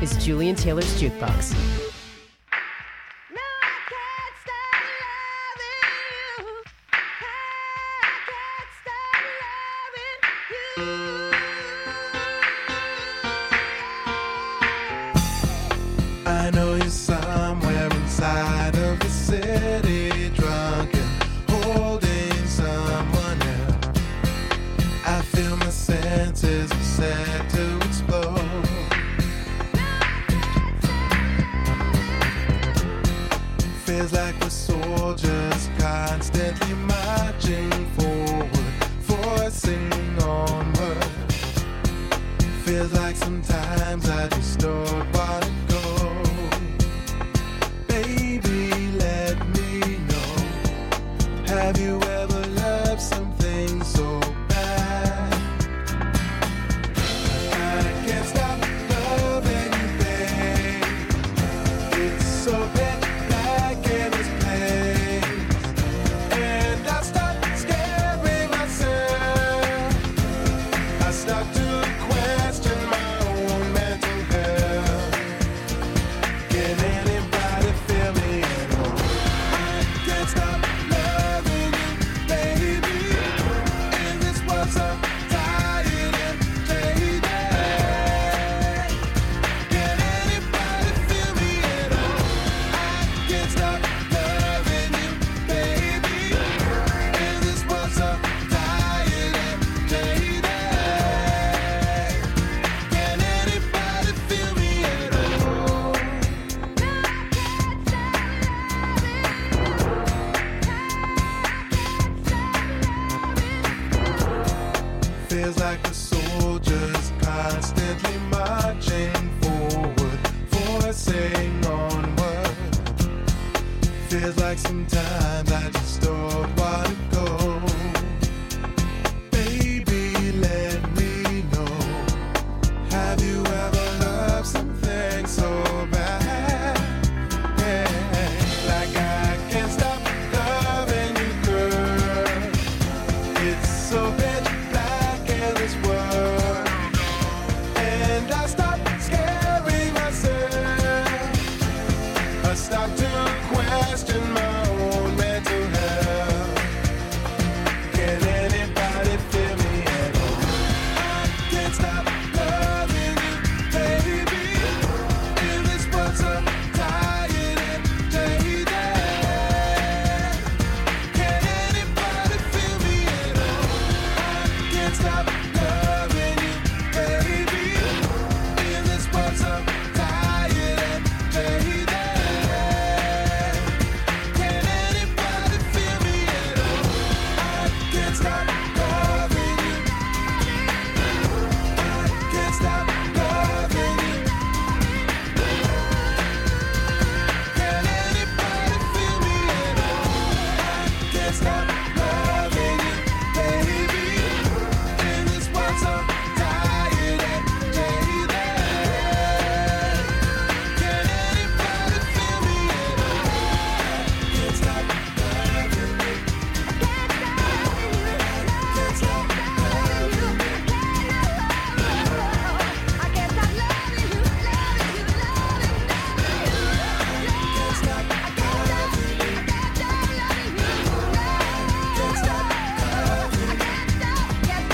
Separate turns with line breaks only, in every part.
is Julian Taylor's Jukebox.
I know you're somewhere inside of the city, drunk and holding someone else. I feel my senses are set to explode. Feels like we're soldiers constantly marching forward, forcing onward. Feels like sometimes I just don't want to go. Baby, let me know. Have you ever loved something so bad? I can't stop loving you, babe. It's so pitch black in this place, and I start scaring myself. I start to question my own mental health. Can anybody feel me at all? I can't stop loving you, baby. In this world so tired and jaded. Can anybody feel me at all? I can't stop loving you, baby. In this world so tired and jaded. Can anybody feel me at all? Feels like the soldiers constantly marching forward, forcing onward. Feels like sometimes I just don't want to go. Baby, let me know. Have you ever loved something so bad? Yeah, like I can't stop loving you, girl. It's so pitch black in this world, and I start scaring myself. I start to question my own mental health. Can anybody feel me at all? I can't stop loving you, baby. In this world so tired and jaded. Can anybody feel me at all? I can't stop loving you, baby. In this world so tired and jaded. Can anybody feel me at all? I can't stop loving you. I can't stop loving you. Can anybody feel me at all? I can't stop loving you, baby. In this world so tired and jaded. Can anybody feel me at all? I can't stop loving you. Can't stop loving you. Can't stop loving you. Can't stop loving you.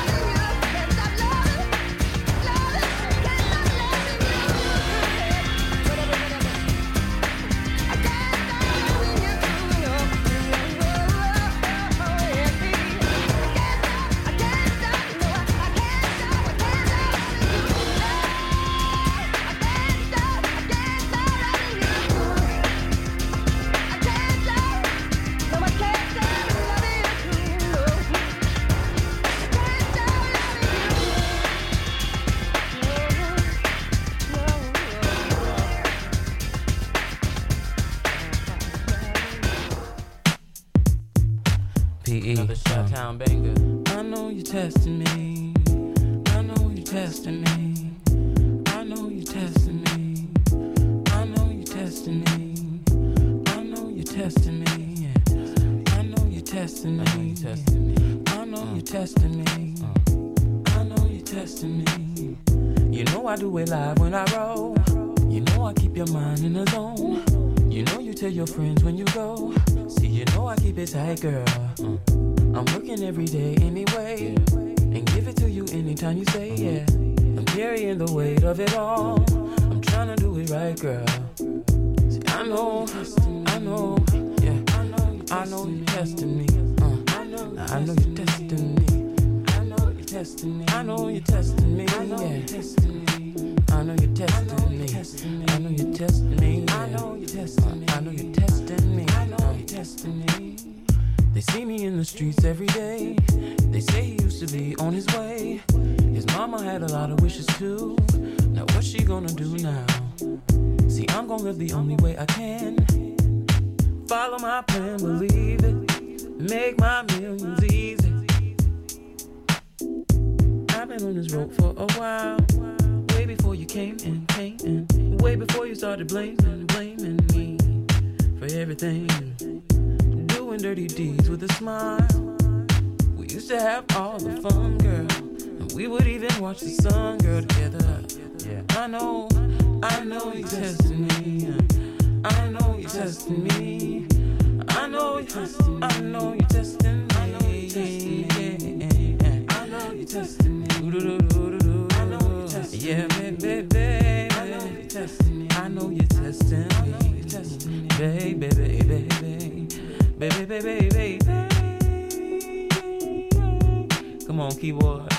PE.
Another Shuttown banger.
I know you're testing me. I know you're testing me. I know you're testing me. I know you're testing me. I know you're testing me. I know you're testing me. I know you're testing me. I know you're testing me. You know I do it live when I roll. You know I keep your mind in the zone. You know you tell your friends when you go. See, you know I keep it tight, girl. I'm working every day anyway, and give it to you anytime you say yeah. I'm carrying the weight of it all. I'm trying to do it right, girl. See, I know, yeah. I know you're testing me. I know you're testing me. I know you're testing me. I know you're testing me. I know you're testing me. I know you're testing me. I know you're testing me. I know you're testing me. I know you're testing me. I know you're testing me. They see me in the streets every day. They say he used to be on his way. His mama had a lot of wishes too. Now what's she gonna do now? See, I'm gonna live the only way I can. Follow my plan, believe it. Make my millions easy. I've been on this road for a while. Way before you came in. Way before you started blaming me for everything. Doing dirty deeds with a smile. We used to have all the fun, girl. And we would even watch the sun, girl, together. Yeah. I know you're testing me. I know you're testing me. I know you're testing me. I know you're testing me. I know you're testing me. I know you're testing me. I know you're testing me. Yeah, baby. I know you're testing me. I know you're testing me. You're testing me. Baby. Come on, keyboard.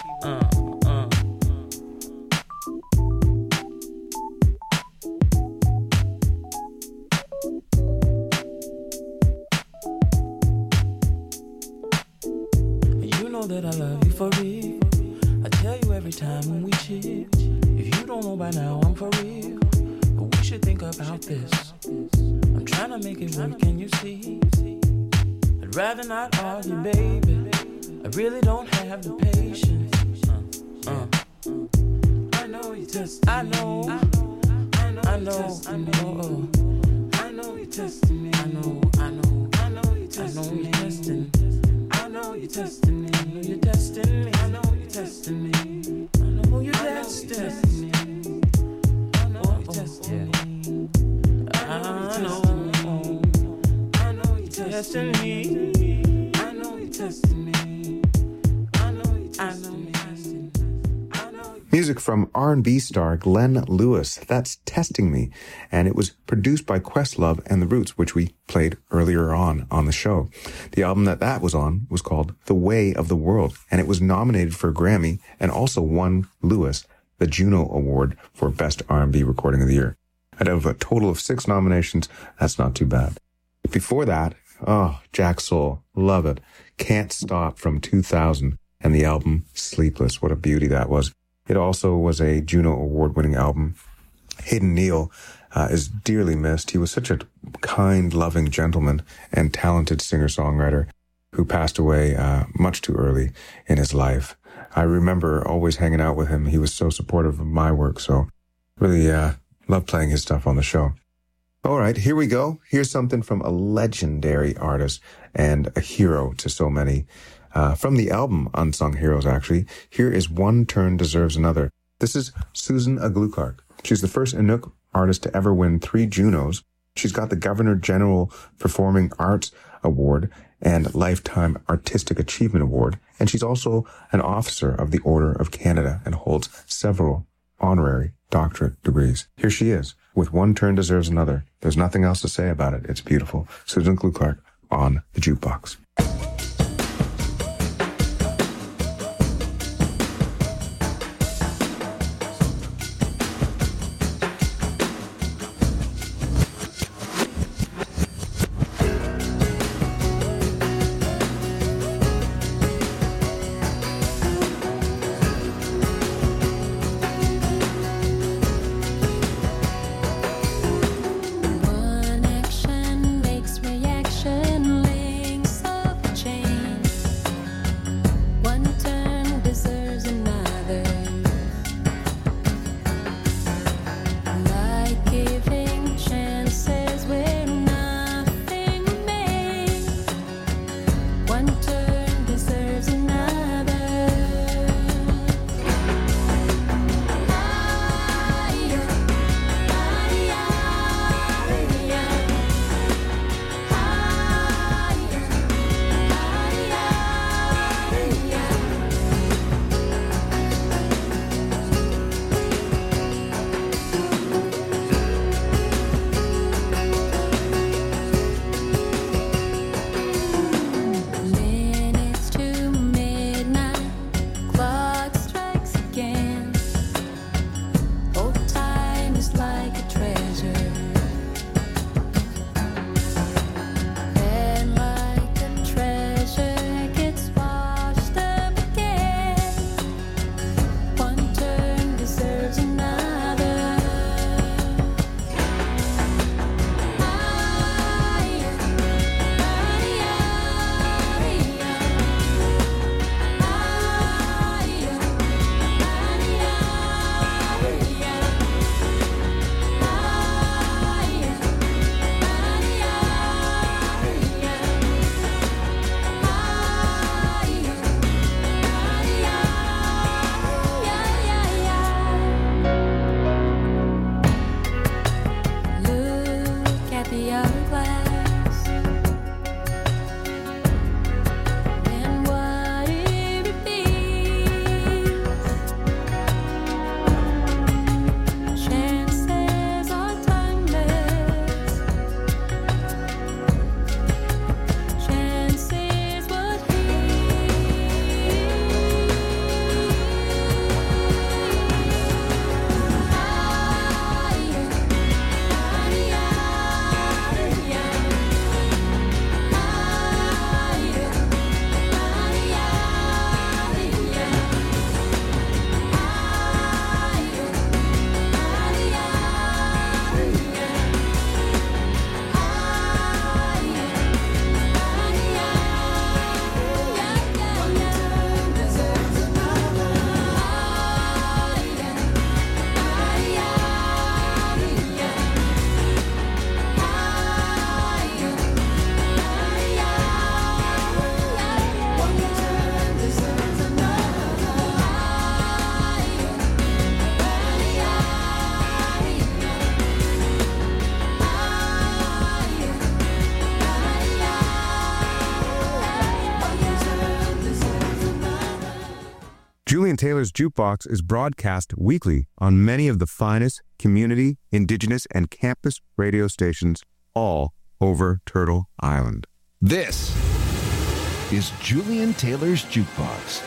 That I love you for real. I tell you every time when we chill. If you don't know by now, I'm for real. But we should think about this. I'm trying to make it work, can you see? I'd rather not argue, baby. I really don't have the patience. I know you test. I know you testing me. I know you testing me. I know you testing. I know you're testing me. I know you're testing me. I know you're testing me. I know you're testing me. I know you're testing me. I know you're testing me. I know you're testing me. I know you're testing me.
Music from R&B star Glenn Lewis. That's Testing Me. And it was produced by Questlove and The Roots, which we played earlier on the show. The album that was on was called The Way of the World, and it was nominated for a Grammy and also won Lewis the Juno Award for Best R&B Recording of the Year. Out of a total of 6 nominations, that's not too bad. Before that, Jack Soul, love it. Can't Stop from 2000, and the album Sleepless. What a beauty that was. It also was a Juno Award-winning album. Hayden Neal is dearly missed. He was such a kind, loving gentleman and talented singer-songwriter who passed away much too early in his life. I remember always hanging out with him. He was so supportive of my work, so really love playing his stuff on the show. All right, here we go. Here's something from a legendary artist and a hero to so many. From the album Unsung Heroes, actually. Here is One Turn Deserves Another. This is Susan Aglukark. She's the first Inuk artist to ever win 3 Junos. She's got the Governor General Performing Arts Award and Lifetime Artistic Achievement Award, and she's also an officer of the Order of Canada and holds several honorary doctorate degrees. Here she is, with One Turn Deserves Another. There's nothing else to say about it. It's beautiful. Susan Aglukark on the Jukebox.
One action makes reaction links up.
Julian Taylor's Jukebox is broadcast weekly on many of the finest community, indigenous, and campus radio stations all over Turtle Island.
This is Julian Taylor's Jukebox.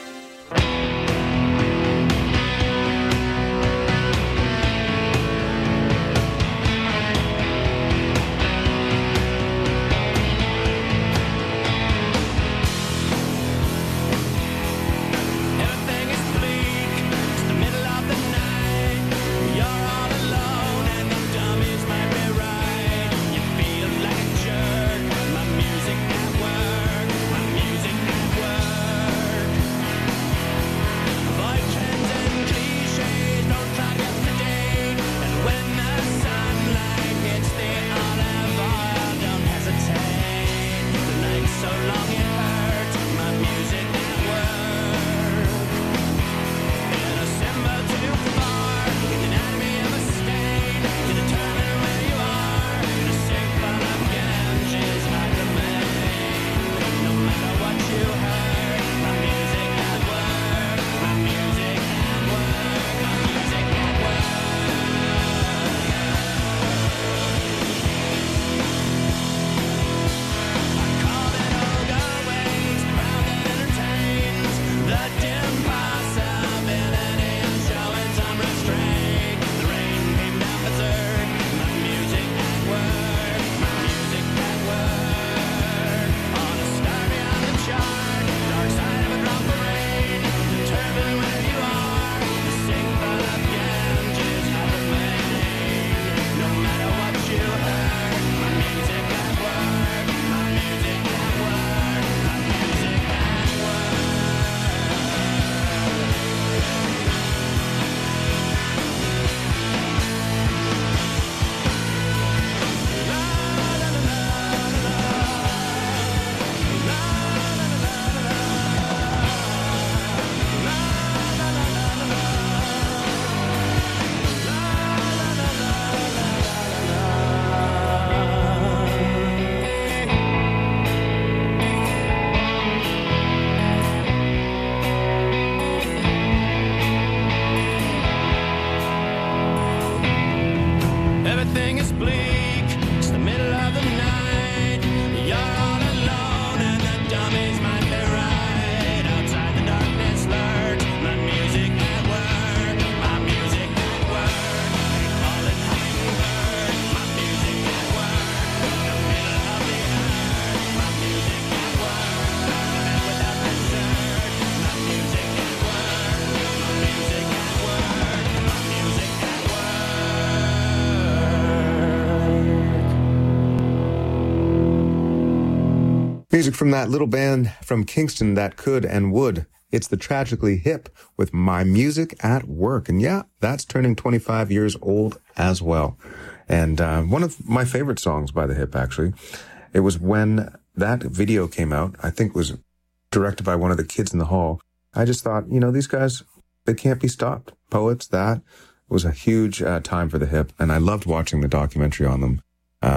Music from that little band from Kingston that could and would. It's the Tragically Hip with My Music at Work. And yeah, that's turning 25 years old as well. And one of my favorite songs by the Hip, actually. It was when that video came out, I think it was directed by one of the kids in the hall. I just thought, you know, these guys, they can't be stopped. Poets, that was a huge time for the Hip. And I loved watching the documentary on them.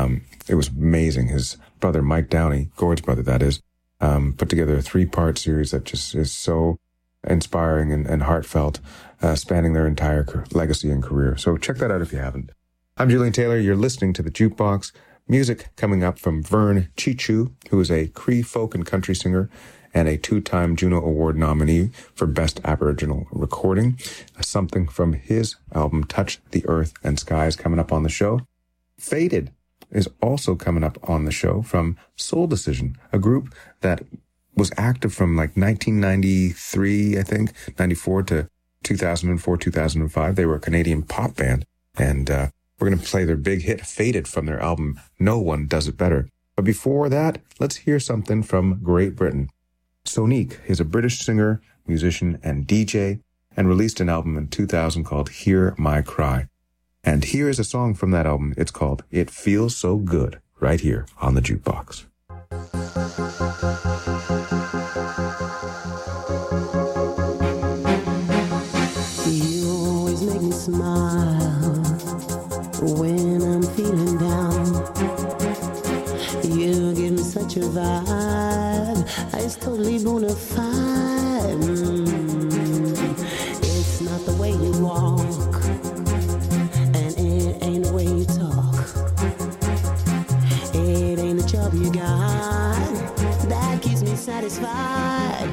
It was amazing. His brother, Mike Downey, Gord's brother, that is, put together a 3-part series that just is so inspiring and heartfelt, spanning their entire legacy and career. So check that out if you haven't. I'm Julian Taylor. You're listening to The Jukebox. Music coming up from Vern Chichu, who is a Cree folk and country singer and a 2-time Juno Award nominee for Best Aboriginal Recording. Something from his album Touch the Earth and Sky is coming up on the show. Faded is also coming up on the show from Soul Decision, a group that was active from like 1993, I think, 94 to 2004, 2005. They were a Canadian pop band, and we're going to play their big hit, Faded, from their album No One Does It Better. But before that, let's hear something from Great Britain. Sonique is a British singer, musician, and DJ, and released an album in 2000 called Hear My Cry. And here is a song from that album. It's called It Feels So Good, right here on the Jukebox.
You always make me smile when I'm feeling down. You give me such a vibe. It's totally bona fide.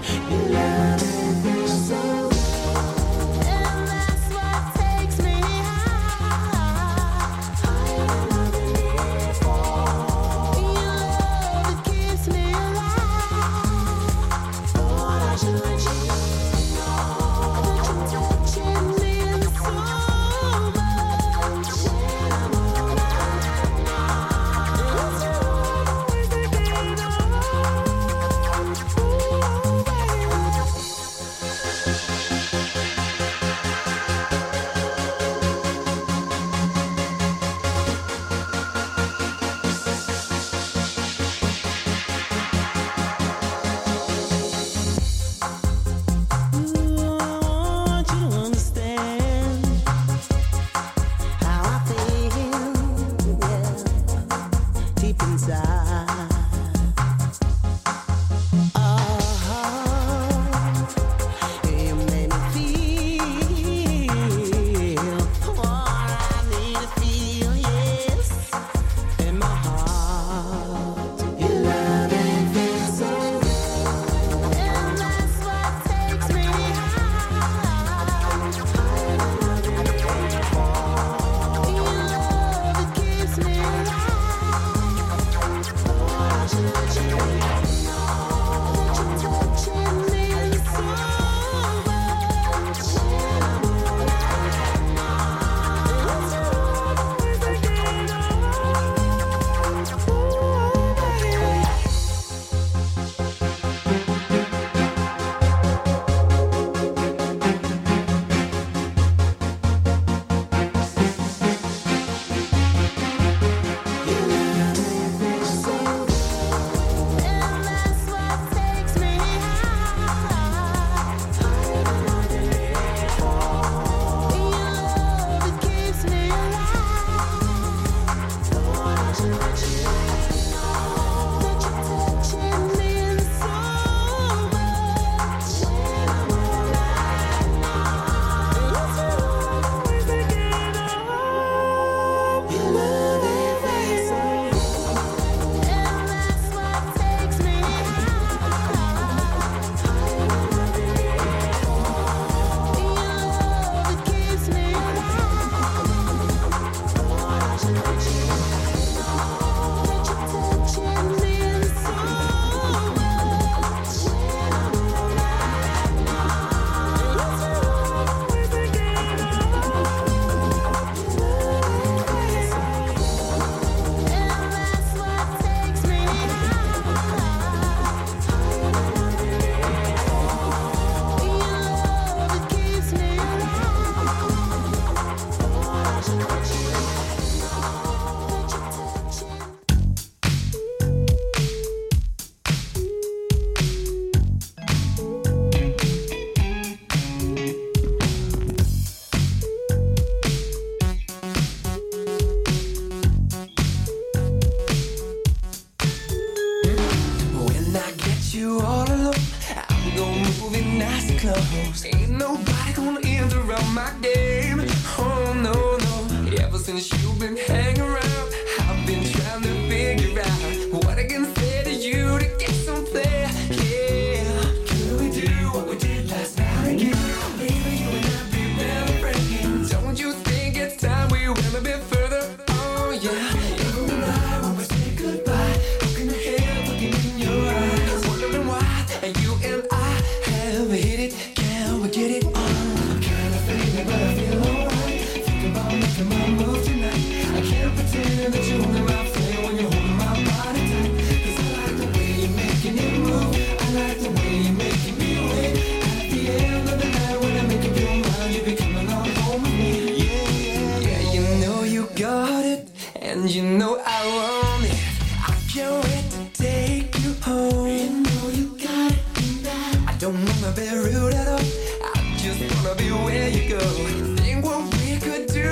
close. Ain't nobody gonna interrupt my game. Oh no, no. Ever since you've been hanging around, I've been trying to figure out what I can say to you to get some play. Yeah, could we do what we did last night again? Maybe you and I be better friends. Don't you think it's time we went a bit further? Oh yeah. Every night when we say goodbye, looking ahead, looking in your eyes, wondering why you and I have hit it. Can we get it on? I'm kinda feeling, but I feel alright. Think about making my move tonight. I can't pretend that you're only my friend when you're holding my body tight. 'Cause I like the way you're making it move. I like the way you're making me wait. At the end of the night when I make up your mind, you be coming on home with me. Yeah, yeah, yeah. You know you got it, and you know I want it. I can't wait to take you home. You know you got it tonight. I don't wanna be rude at all. I just wanna be where you go. Think what we could do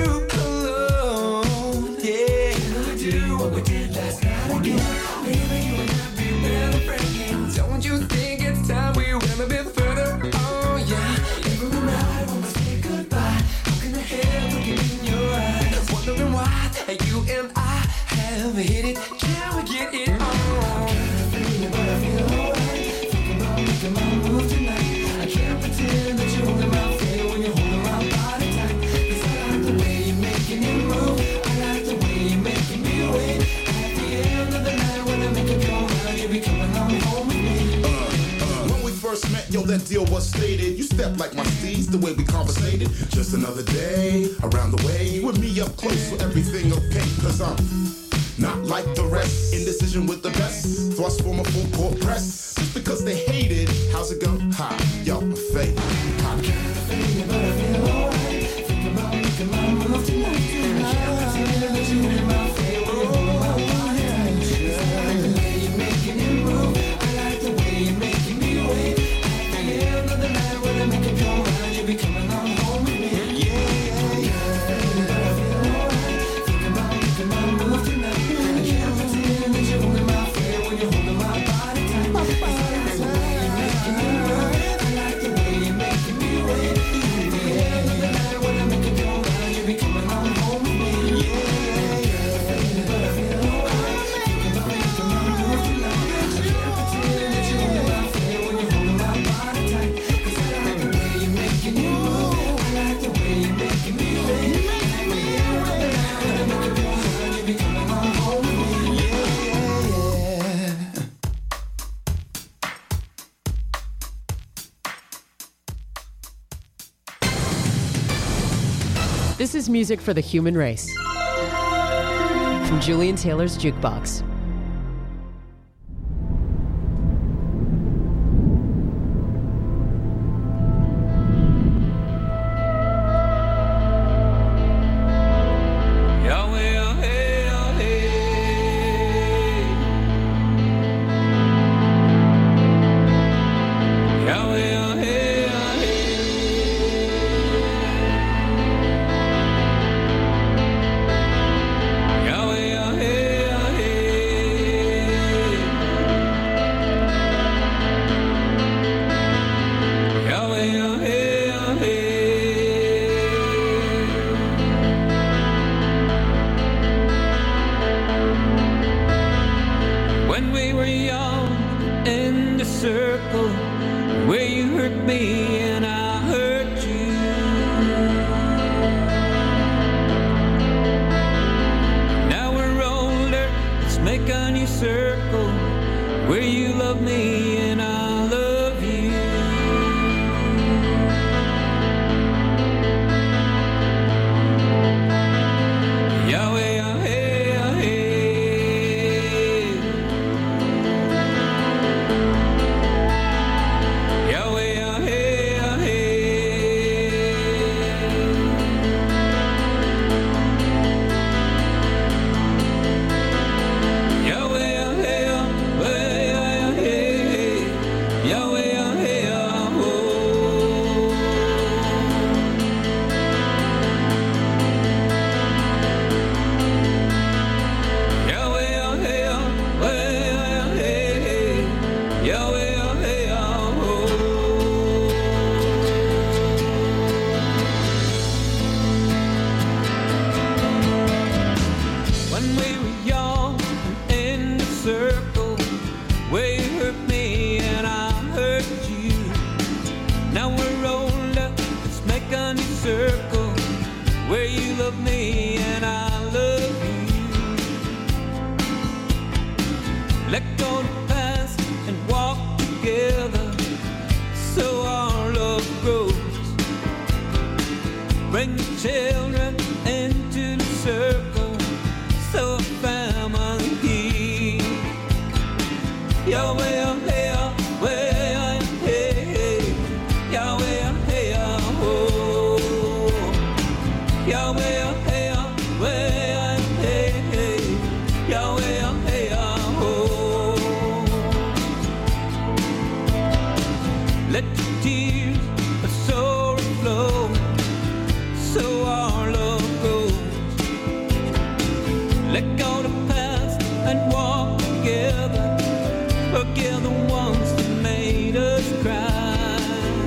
alone. Yeah, can we do what we did last night again? Maybe you and I be better friends. Don't you think it's time we went a bit further? Oh yeah. Every night when we say goodbye, looking ahead, looking in your eyes, wondering why you and I have hit it. Can we get it on? I'm kinda feeling, but I feel alright. Thinking about making my move. pretend that you're holding my feel when you're holding my body tight. 'Cause I like the way you're making it move. I like the way you're making me wait. At the end of the night when I make up your mind, you'll be coming on home with me.
When we first met, yo, that deal was stated. You stepped like my steez, the way we conversated. Just another day, around the way. You and me up close, so everything okay. 'Cause I'm not like the rest. Indecision with the best. Thrust for my full court press. Just because they hate it, how's it go? Ha, yo, I'm faded. Ha.
But I feel alright. Think about making my move tonight. I can't pretend that you're holding my feel when you're holding my body tight. 'Cause I like the way you're making it move. I like the way you're making me wait. At the end of the night when I make up your mind, you'll be coming on home with me. But I feel alright. Think about making my move tonight. I can't pretend that you're holding my feel when you're holding my body tight. 'Cause I like the way you're making it move. I like the way you're making me wait. At the end of the night when I make up your mind, you'll be coming on home with me. But I feel alright. Think about making my move tonight. I can't pretend that you're holding my feel when you're holding my body tight. 'Cause I like the way you're making it move. I like the way you're making me wait. At the end of the night when I make up your mind, you'll be coming on home with me.
This is music for the human race. From Julian Taylor's Jukebox.
Yahweh, oh hey, oh hey. Yahweh, oh hey, oh hey. Yahweh, oh hey, oh hey. Yahweh, oh hey, oh hey. When we were young in the circle where you hurt me and I hurt you. Now we're older, let's make a new circle where you love me and I love you. Yahweh, oh hey, oh hey. Yahweh, oh hey, oh hey. Yahweh, oh hey, oh hey, Yahweh, oh hey, oh. Yahweh, oh hey, oh hey, Yahweh, oh hey, oh. When we were young and in the circle where you hurt me and I hurt you. Now we're older, let's make a new circle where you love me and I love you. Let go of the past and walk together so our love grows. Bring the children into the circle so a family. Yahweh, oh hey, oh hey, Yahweh, oh hey, oh. Yahweh, oh hey, oh hey, Yahweh, oh hey, oh. Let the tears of sorrow flow so our love grows. Let go of the past and walk together. Forgive the ones that made us cry.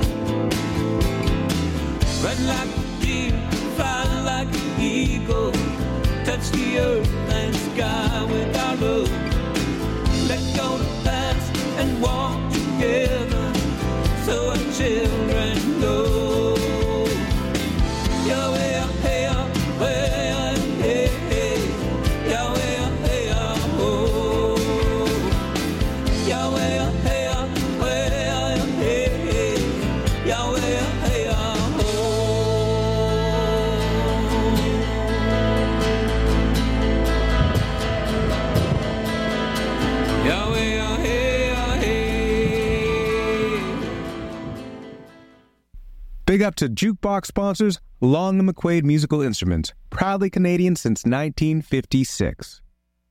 Run like a deer, fly like an eagle. Touch the earth and sky with our love. Let go of the past and walk together so our children
Big up to Jukebox sponsors, Long & McQuaid Musical Instruments, proudly Canadian since 1956.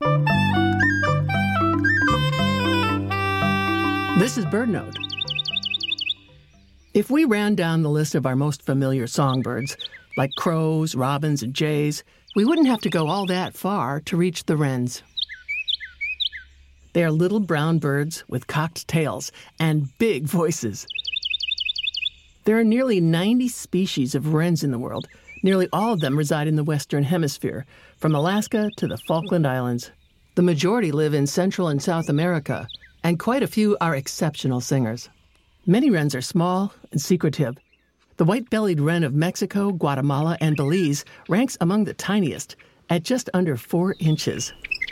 This is BirdNote. If we ran down the list of our most familiar songbirds, like crows, robins, and jays, we wouldn't have to go all that far to reach the wrens. They are little brown birds with cocked tails and big voices. There are nearly 90 species of wrens in the world. Nearly all of them reside in the Western Hemisphere, from Alaska to the Falkland Islands. The majority live in Central and South America, and quite a few are exceptional singers. Many wrens are small and secretive. The white-bellied wren of Mexico, Guatemala, and Belize ranks among the tiniest, at just under 4 inches.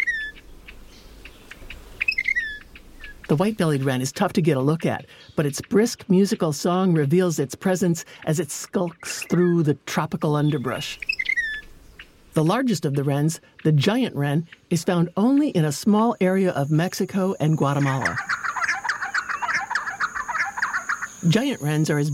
The white-bellied wren is tough to get a look at, but its brisk musical song reveals its presence as it skulks through the tropical underbrush. The largest of the wrens, the giant wren, is found only in a small area of Mexico and Guatemala. Giant wrens are as